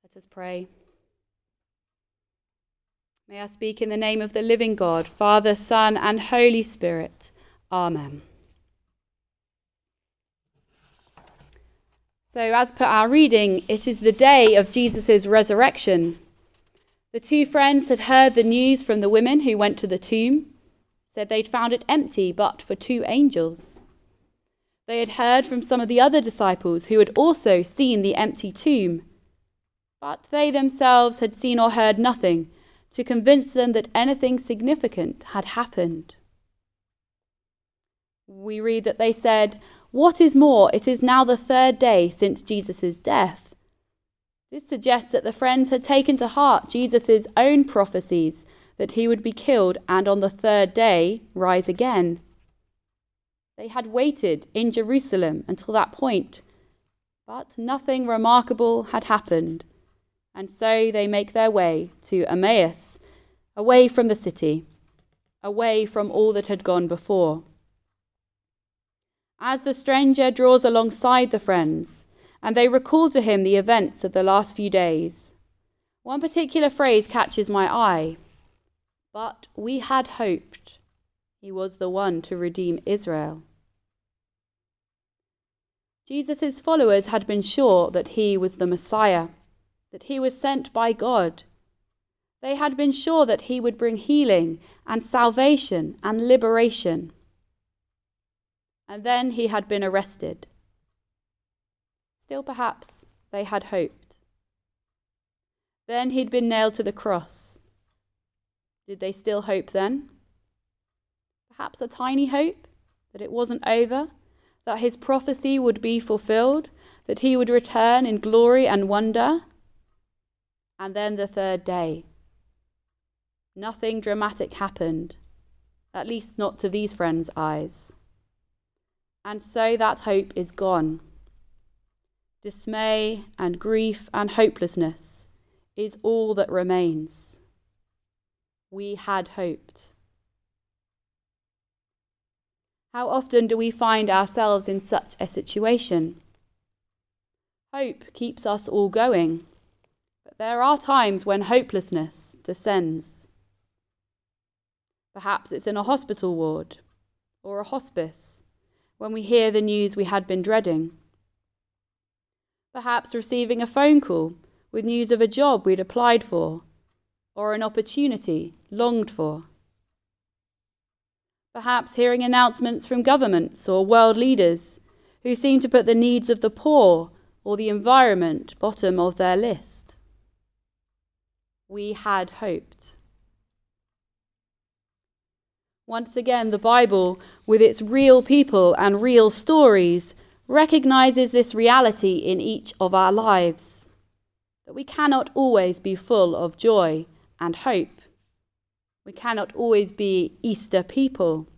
Let us pray. May I speak in the name of the living God, Father, Son, and Holy Spirit. Amen. So, as per our reading, it is the day of Jesus' resurrection. The two friends had heard the news from the women who went to the tomb, said they'd found it empty but for two angels. They had heard from some of the other disciples who had also seen the empty tomb, but they themselves had seen or heard nothing to convince them that anything significant had happened. We read that they said, "What is more, it is now the third day since Jesus' death." This suggests that the friends had taken to heart Jesus' own prophecies that he would be killed and on the third day rise again. They had waited in Jerusalem until that point, but nothing remarkable had happened. And so they make their way to Emmaus, away from the city, away from all that had gone before. As the stranger draws alongside the friends, and they recall to him the events of the last few days, one particular phrase catches my eye. "But we had hoped he was the one to redeem Israel." Jesus' followers had been sure that he was the Messiah, that he was sent by God. They had been sure that he would bring healing and salvation and liberation. And then he had been arrested. Still, perhaps they had hoped. Then he'd been nailed to the cross. Did they still hope then? Perhaps a tiny hope that it wasn't over, that his prophecy would be fulfilled, that he would return in glory and wonder. And then the third day. Nothing dramatic happened, at least not to these friends' eyes. And so that hope is gone. Dismay and grief and hopelessness is all that remains. We had hoped. How often do we find ourselves in such a situation? Hope keeps us all going. There are times when hopelessness descends. Perhaps it's in a hospital ward or a hospice when we hear the news we had been dreading. Perhaps receiving a phone call with news of a job we'd applied for or an opportunity longed for. Perhaps hearing announcements from governments or world leaders who seem to put the needs of the poor or the environment bottom of their list. We had hoped. Once again, the Bible, with its real people and real stories, recognizes this reality in each of our lives, that we cannot always be full of joy and hope. We cannot always be Easter people.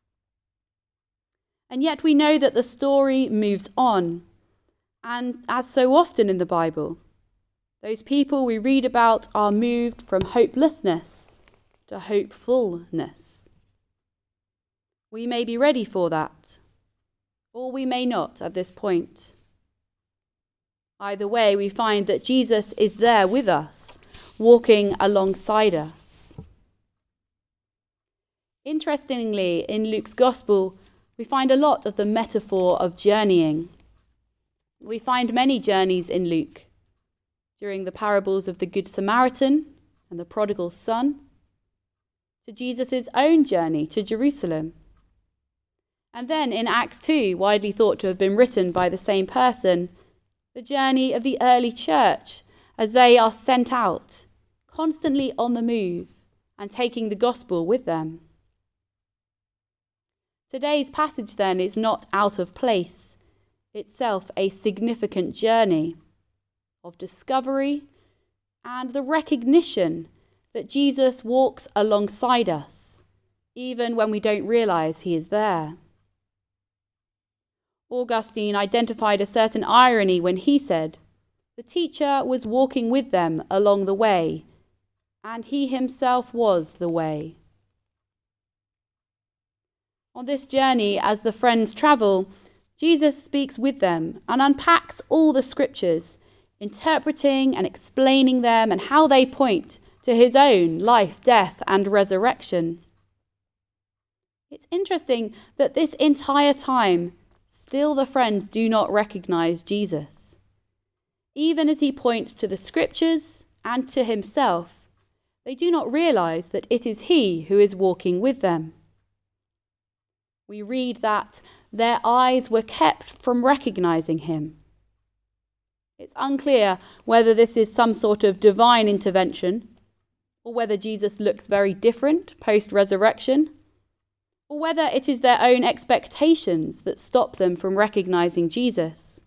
And yet we know that the story moves on, and as so often in the Bible, those people we read about are moved from hopelessness to hopefulness. We may be ready for that, or we may not at this point. Either way, we find that Jesus is there with us, walking alongside us. Interestingly, in Luke's Gospel, we find a lot of the metaphor of journeying. We find many journeys in Luke. During the parables of the Good Samaritan and the prodigal son, to Jesus' own journey to Jerusalem. And then in Acts 2, widely thought to have been written by the same person, the journey of the early church as they are sent out, constantly on the move and taking the gospel with them. Today's passage then is not out of place, itself a significant journey of discovery and the recognition that Jesus walks alongside us, even when we don't realize he is there. Augustine identified a certain irony when he said, "The teacher was walking with them along the way, and he himself was the way." On this journey, as the friends travel, Jesus speaks with them and unpacks all the scriptures, interpreting and explaining them and how they point to his own life, death, and resurrection. It's interesting that this entire time, still the friends do not recognize Jesus. Even as he points to the scriptures and to himself, they do not realize that it is he who is walking with them. We read that their eyes were kept from recognizing him. It's unclear whether this is some sort of divine intervention, or whether Jesus looks very different post-resurrection, or whether it is their own expectations that stop them from recognizing Jesus.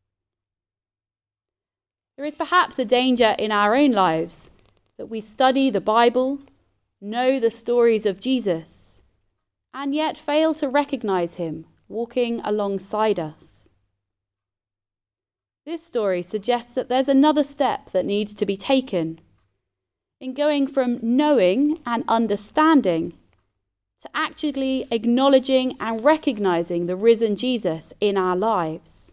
There is perhaps a danger in our own lives that we study the Bible, know the stories of Jesus, and yet fail to recognize him walking alongside us. This story suggests that there's another step that needs to be taken in going from knowing and understanding to actually acknowledging and recognizing the risen Jesus in our lives.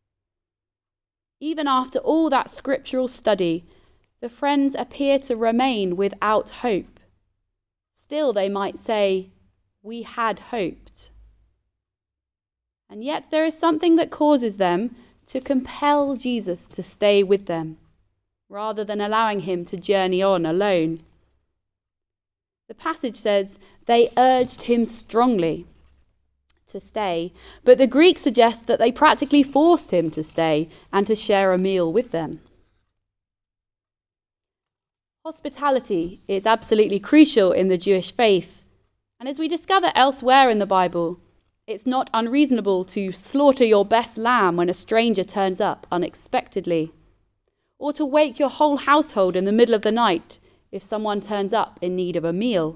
Even after all that scriptural study, the friends appear to remain without hope. Still, they might say, "We had hoped." And yet there is something that causes them to compel Jesus to stay with them, rather than allowing him to journey on alone. The passage says they urged him strongly to stay, but the Greek suggests that they practically forced him to stay and to share a meal with them. Hospitality is absolutely crucial in the Jewish faith, and as we discover elsewhere in the Bible, it's not unreasonable to slaughter your best lamb when a stranger turns up unexpectedly, or to wake your whole household in the middle of the night if someone turns up in need of a meal.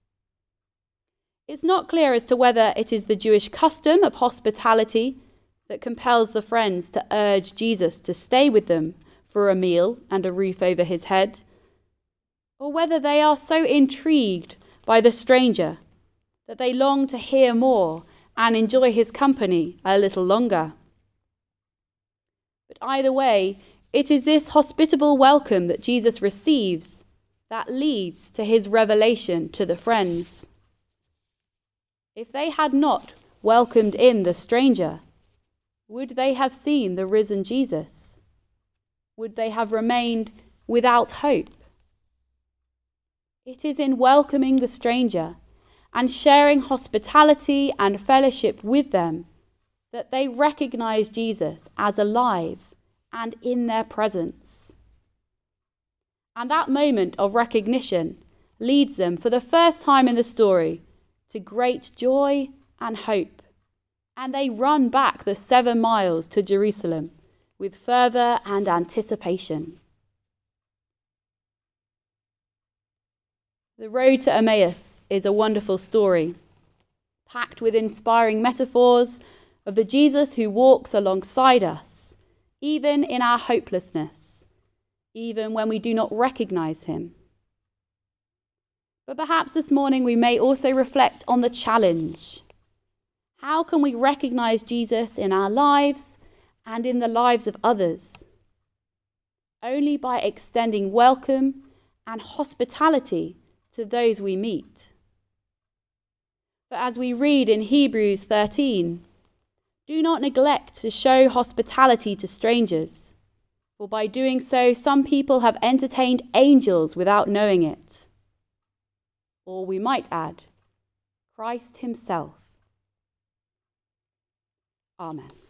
It's not clear as to whether it is the Jewish custom of hospitality that compels the friends to urge Jesus to stay with them for a meal and a roof over his head, or whether they are so intrigued by the stranger that they long to hear more and enjoy his company a little longer. But either way, it is this hospitable welcome that Jesus receives that leads to his revelation to the friends. If they had not welcomed in the stranger, would they have seen the risen Jesus? Would they have remained without hope? It is in welcoming the stranger and sharing hospitality and fellowship with them that they recognize Jesus as alive and in their presence. And that moment of recognition leads them, for the first time in the story, to great joy and hope. And they run back the 7 miles to Jerusalem with fervour and anticipation. The road to Emmaus is a wonderful story, packed with inspiring metaphors of the Jesus who walks alongside us, even in our hopelessness, even when we do not recognize him. But perhaps this morning we may also reflect on the challenge. How can we recognize Jesus in our lives and in the lives of others? Only by extending welcome and hospitality to those we meet. For as we read in Hebrews 13, do not neglect to show hospitality to strangers, for by doing so some people have entertained angels without knowing it. Or we might add, Christ himself. Amen.